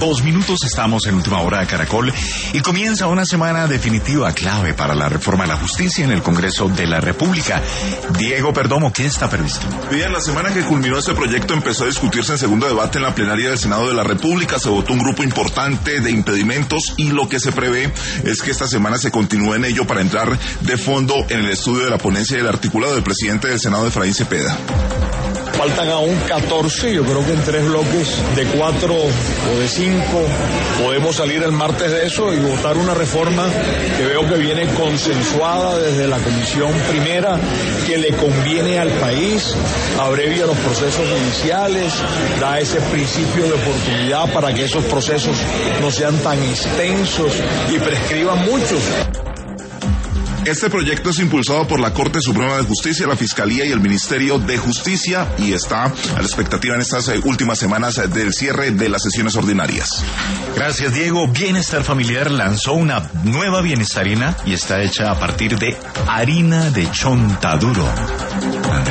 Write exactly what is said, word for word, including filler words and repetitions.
Dos minutos, estamos en Última Hora de Caracol y comienza una semana definitiva clave para la reforma de la justicia en el Congreso de la República. Diego Perdomo, ¿qué está previsto? Bien, la semana que culminó este proyecto empezó a discutirse en segundo debate en la plenaria del Senado de la República. Se votó un grupo importante de impedimentos y lo que se prevé es que esta semana se continúe en ello para entrar de fondo en el estudio de la ponencia del articulado del presidente del Senado, Efraín Cepeda. Faltan aún catorce, yo creo que en tres bloques de cuatro o de cinco podemos salir el martes de eso y votar una reforma que veo que viene consensuada desde la comisión primera, que le conviene al país, abrevia los procesos judiciales, da ese principio de oportunidad para que esos procesos no sean tan extensos y prescriban muchos. Este proyecto es impulsado por la Corte Suprema de Justicia, la Fiscalía y el Ministerio de Justicia y está a la expectativa en estas últimas semanas del cierre de las sesiones ordinarias. Gracias, Diego. Bienestar Familiar lanzó una nueva bienestarina y está hecha a partir de harina de chontaduro.